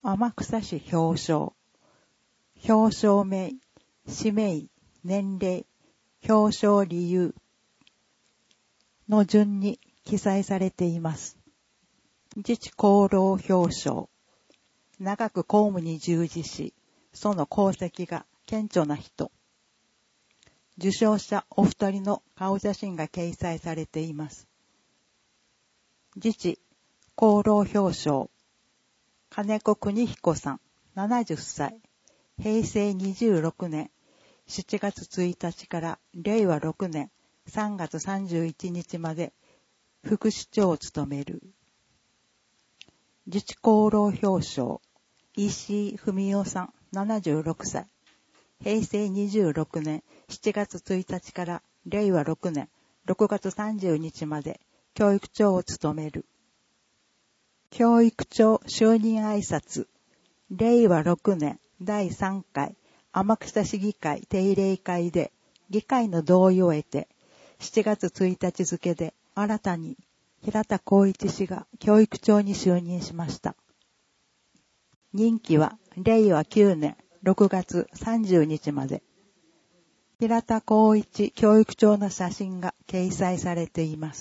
天草市表彰。表彰名、氏名、年齢、表彰理由の順に記載されています。自治功労表彰。長く公務に従事し、その功績が顕著な人。受賞者お二人の顔写真が掲載されています。自治功労表彰。金子邦彦さん、70歳。平成26年7月1日から令和6年3月31日まで副市長を務める。自治功労表彰。石井文夫さん、76歳。平成26年7月1日から令和6年6月30日まで教育長を務める。教育長就任挨拶。令和6年第3回天草市議会定例会で議会の同意を得て7月1日付で新たに平田光一氏が教育長に就任しました。任期は令和9年6月30日まで。平田光一教育長の写真が掲載されています。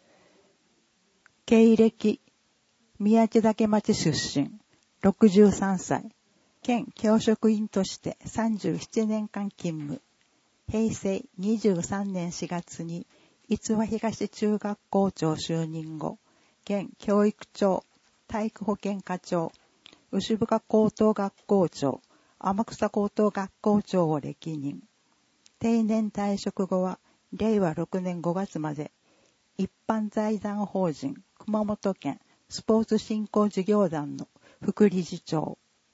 経歴、宮地岳町出身、63歳。県教職員として37年間勤務。平成23年4月に逸話東中学校長就任後、県教育長、体育保健課長、牛深高等学校長、天草高等学校長を歴任。定年退職後は令和6年5月まで一般財団法人熊本県スポーツ振興事業団の副理事長。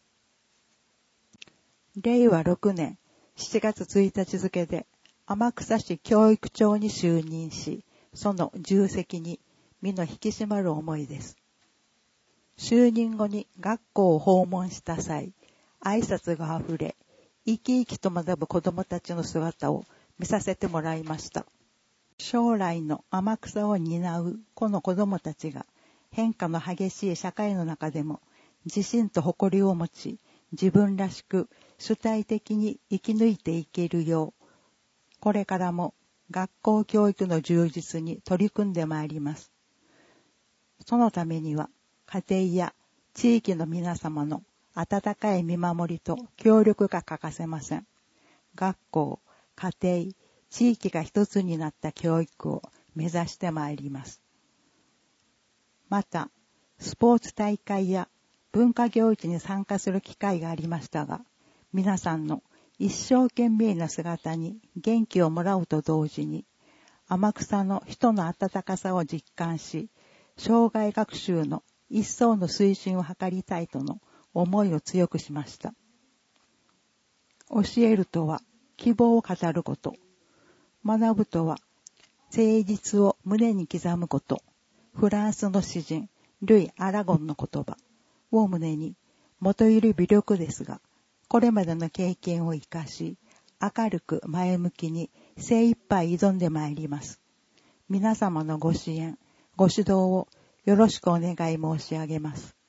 令和6年7月1日付で天草市教育長に就任し、その重責に身の引き締まる思いです。就任後に学校を訪問した際、挨拶があふれ、生き生きと学ぶ子どもたちの姿を見させてもらいました。将来の天草を担うこの子どもたちが変化の激しい社会の中でも自信と誇りを持ち、自分らしく主体的に生き抜いていけるよう、これからも学校教育の充実に取り組んでまいります。そのためには家庭や地域の皆様の温かい見守りと協力が欠かせません。学校、家庭、地域が一つになった教育を目指してまいります。また、スポーツ大会や文化行事に参加する機会がありましたが、皆さんの一生懸命な姿に元気をもらうと同時に、天草の人の温かさを実感し、生涯学習の一層の推進を図りたいとの思いを強くしました。教えるとは希望を語ること。学ぶとは誠実を胸に刻むこと。フランスの詩人、ルイ・アラゴンの言葉を胸に、元より微力ですが、これまでの経験を生かし、明るく前向きに精一杯挑んでまいります。皆様のご支援、ご指導をよろしくお願い申し上げます。